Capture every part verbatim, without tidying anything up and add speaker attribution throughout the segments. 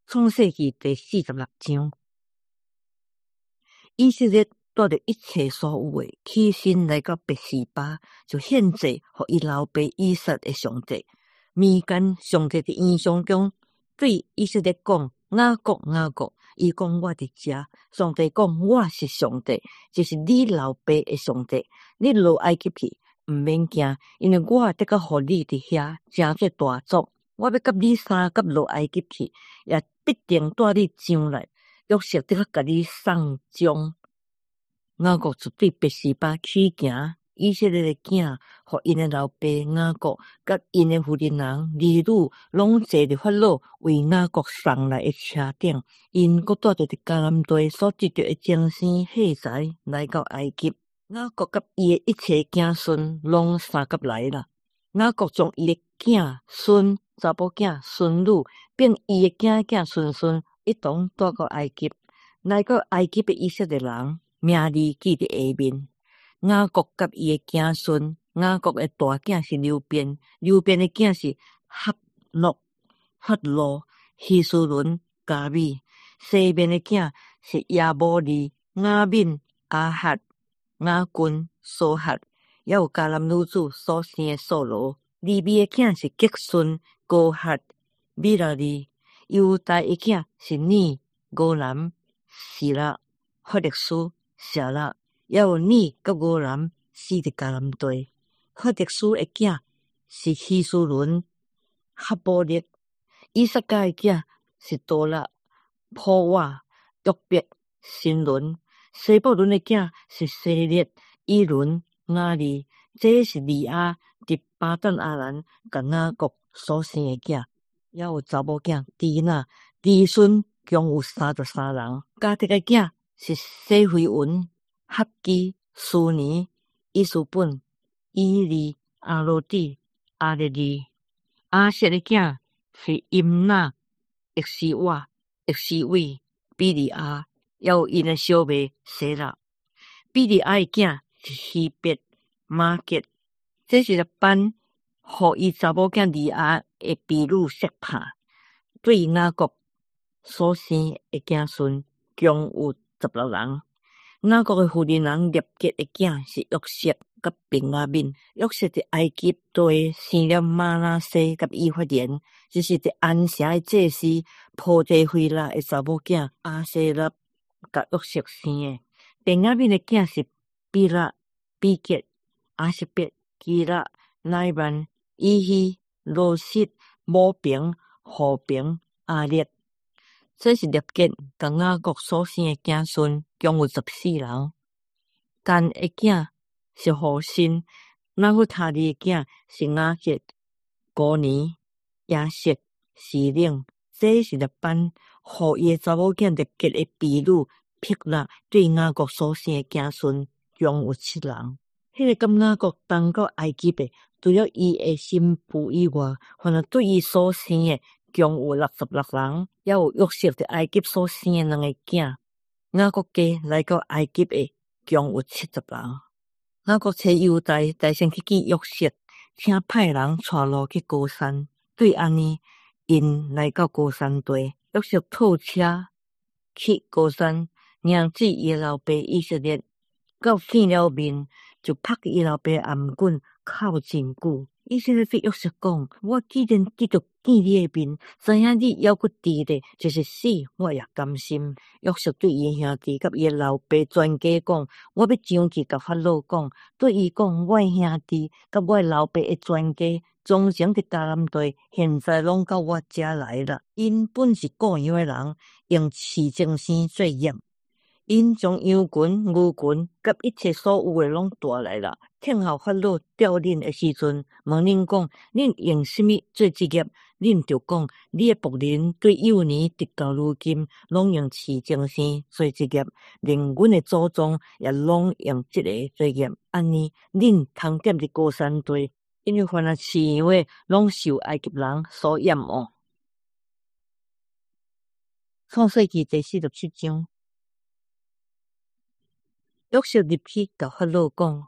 Speaker 1: 创世纪第四十六章，以色列带着一切所有的，起身来到别是巴，就献祭互伊老爸以撒的上帝。民间上帝的印象中，对以色列讲：雅各雅各，伊讲我伫遮。上帝讲：我是上帝，就是你老爸的上帝。你落埃及去，毋免惊，因为我得个互你伫遐成做大族。我要甲你三甲落埃及去，也必定带你上来。约瑟得个甲你送终。雅各就对别是巴起行，以色列的囝，互因的老爸雅各，甲因的夫人人儿女，拢坐伫法老为雅各送来的车顶。因阁带着伫迦南地所得到的精神器材来到埃及。雅各甲伊的一切子孙拢三甲来啦。雅各将伊的囝孙、查某囝、孙女，并伊的囝囝孙孙一同带到埃及。来到埃及的以色列人，名字记伫下面。雅各甲伊的子孙，雅各的大囝是流便，流便的囝是哈诺、法罗、希斯伦、加米；西面的囝是亚摩利、雅敏、阿哈、雅君、所哈，也有迦南女子所生的扫罗。利未的囝是吉顺、哥哈、米拉利；犹大的囝是尼、俄南、示拉、法勒斯、舍拉，也有尼甲俄南死伫迦南地。法勒斯的囝是希斯伦、哈波列；以撒家的囝是多拉、普瓦、约别、新伦；西布伦的囝是西列、以伦、雅利。这是利亚伫巴旦阿兰甲雅各所生的囝，也有查某囝迪娜。儿孙共有三十三人。家庭的囝是西非文、哈基、苏尼、伊斯本、伊利、阿罗蒂、阿列利。阿瑟的囝是임나、厄西瓦、厄西伟、比利亚，也有因的小妹西拉。比利亚的囝是希别、马吉。这是一班互伊查某囝利亚的婢女色帕。对雅各所生的子孙共有十六人。雅各的夫人人列结的囝是约瑟甲便雅悯。约瑟伫埃及地生了马拿西甲以法莲，就是伫安城的祭司波提菲拉的查某囝阿西拉甲约瑟生的。便雅悯的囝是比拉、比结、阿西别、基拉、乃曼、以希、罗西、摩平、户平、阿列。这是列结甲雅各所生的子孙共有十四人。但的囝是户辛，拿弗他利的囝是雅结、古尼、亚瑟、示冷。这是列班互伊的查某囝列结的婢女辟勒对雅各所生的子孙共有七人。迄个甲雅各同到埃及的，除了伊的新妇以外，反而对伊所生的共有六十六人，也有约瑟伫埃及所生的两个囝。雅各家来到埃及的共有七十人。雅各找犹大大先去见约瑟，请派人带路去高山。对安尼，因来到高山地，约瑟套车去高山，娘子伊老爸以色列，到见了面，就拍伊老爸颔棍，哭真久。以色列对约瑟讲：我既然得着见你的面，知影你还佫伫咧，就是死我也甘心。约瑟对伊的兄弟甲伊的老爸全家讲：我要上去甲法老讲，对伊讲，我的兄弟甲我的老爸的全家，从前伫迦南地，现在拢到我遮来了。因本是故乡的人，用市政生做业。因将羊群、牛群甲一切所有的拢带来了。听候法老调恁的时阵，问恁讲：恁用什么做职业？恁就讲：你的仆人对幼年直到如今，拢用市政生做职业，连阮的祖宗也拢用这个做业。安尼，恁通踮伫高山地，因为凡那饲羊的，拢受埃及人所厌恶。创世纪第四十七章。约瑟入去甲法老讲：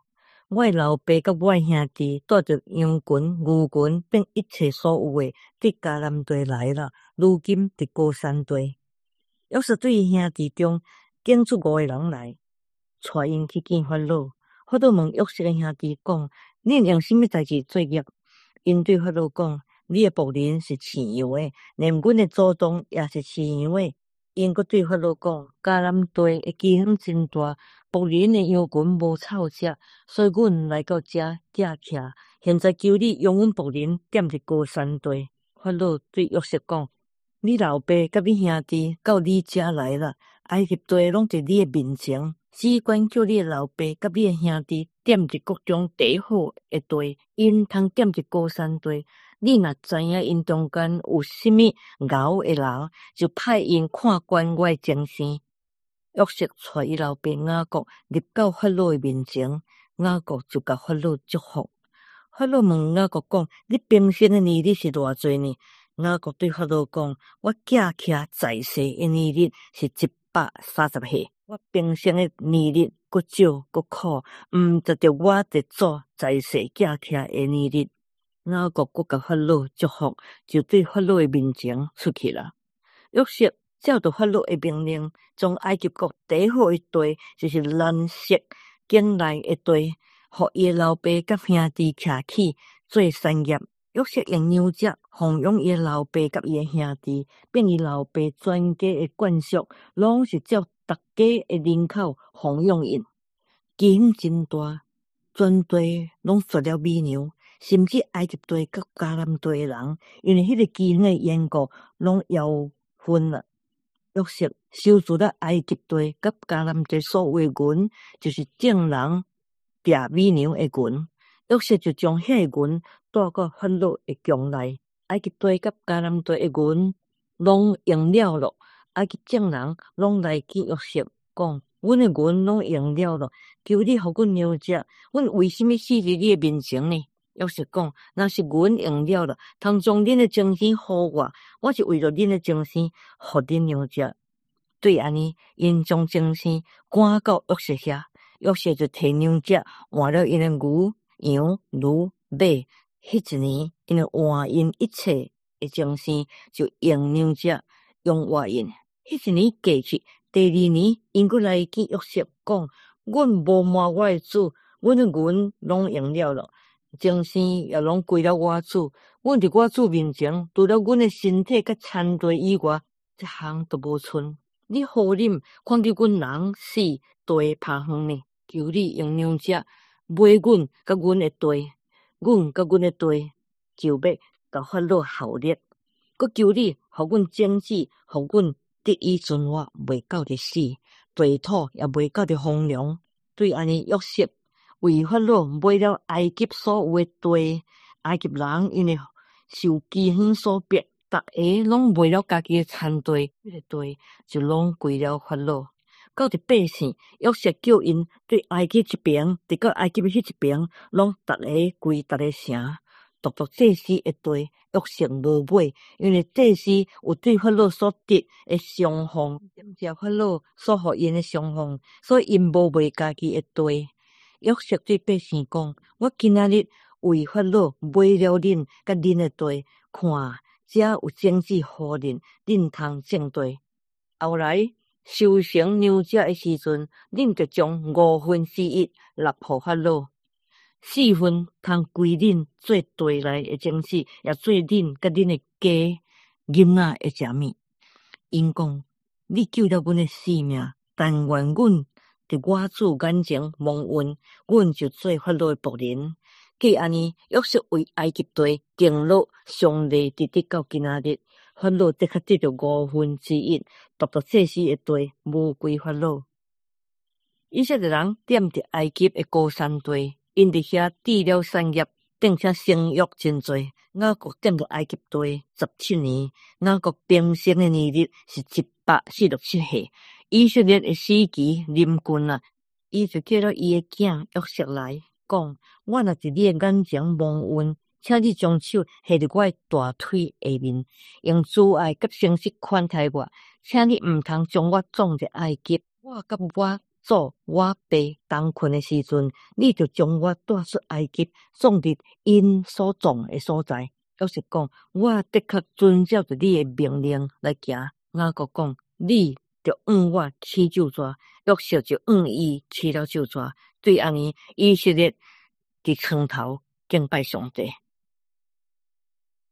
Speaker 1: 我诶老爸甲我诶兄弟带着羊群、牛群，并一切所有诶，伫迦南地来了。如今伫高山地，约瑟对伊兄弟中拣出五个人来，带因去见法老。法老问约瑟诶兄弟讲：恁用什么代志做业？因对法老讲：你诶仆人是饲羊诶，连阮诶祖宗也是饲羊诶。因阁对法老讲：迦南地诶饥荒真大，仆人诶羊群无草食，所以阮来到遮寄徛。现在求你用阮仆人踮伫高山地。法老对约瑟讲：你老爸甲你兄弟到你遮来了，埃及地拢伫你诶面前，只管叫你诶老爸甲你诶兄弟踮伫国中第好诶地，因通踮伫高山地。你若知影因中间有甚物牛会人，就派因看管我诶精神。约瑟带伊老爸雅各入到法老诶面前，雅各就甲法老祝福。法老问雅各讲：你平生诶年日是偌济呢？雅各对法老讲：我寄徛在世诶年日是一百三十岁。我平生诶年日搁少搁苦，毋得着我伫做在世寄徛诶年日。雅各搁甲法老祝福，就对法老诶面前出去了。约瑟照着法老诶命令，从埃及国第好诶地，就是蓝色境内诶地，互伊诶老爸甲兄弟徛起做产业。约瑟用牛只奉养伊诶老爸甲伊诶兄弟，并伊老爸全家诶眷属，拢是照逐家诶人口奉养因。饥荒真大，全地拢绝了米粮。甚至埃及地甲迦南地诶人，因为迄个饥荒诶缘故，拢夭昏了。约瑟收住了埃及地甲迦南地所有诶群，就是众人掠米粮诶群。约瑟就将遐个群带到法老诶宫内。埃及地甲迦南地诶群拢用了咯。埃及众人拢来见约瑟，讲：阮诶群拢用了咯，求你互阮牛食，阮为什么死伫你诶面前呢？约瑟讲：若是阮用了了，通将恁诶精神互我，我是为了恁诶精神，互恁牛食。对安尼，因将精神赶到约瑟遐，约瑟就摕牛只换了因诶牛、羊、驴、马。迄一年，因为换因一切诶精神，就用牛只用换因。迄一年过去，第二年，因过来见约瑟，讲：阮无瞒我诶主，阮诶群拢用了了。精神也拢归了我主，阮伫我主面前，除了阮的身体甲田地以外，一项都无剩。你好啉，看见阮人死地拍远呢？求你用牛只买阮甲阮的地，阮甲阮的地就要甲法老效力。佮求你，互阮经济，互阮得以存活，袂到得死，地土也袂到得荒凉。对安尼约瑟。为法老买了埃及所有诶地，埃及人因为受饥荒所逼，逐个拢卖了家己诶田地，迄个地就拢归了法老。到伫百姓，约瑟叫因对埃及这边，伫到埃及迄一边，拢逐个归逐个城。独独祭司诶地，约瑟无买，因为祭司有对法老所得诶赏俸，感谢法老所互因诶赏俸，所以因无卖家己诶地。约瑟对百姓讲：我今仔日为法老买了恁甲恁的地，看遮有经济互恁，恁通种地。后来收成牛只的时阵，恁就将五分之一纳互法老，四分通归恁做地内的经济，也做恁甲恁的家囡仔会食物。因讲：你救了阮的性命，但愿阮伫我主眼前蒙恩，阮就做法老的仆人。既安尼，约瑟为埃及地定落上帝直直到今仔日，法老的确得着五分之一，独独祭司的地无归法老。以色列人踮伫埃及的高山地，因伫遐置了产业，并且生育真多。雅各踮伫埃及地十七年，雅各平生的年日是一百四十七岁。以色列的时期临近啊，伊就叫了伊的囝约瑟来讲：我若伫你的眼前蒙恩，请你将手下伫我的大腿下面，用慈爱甲诚实款待我，请你毋通将我撞入埃及。我甲我做我爸当困的时阵，你就将我带出埃及，送入因所种的所在。表示讲，我的确遵照着你的命令来行。雅各讲，你就按我起咒抓，约瑟就按伊起了咒抓。对安尼，以色列伫床头敬拜上帝。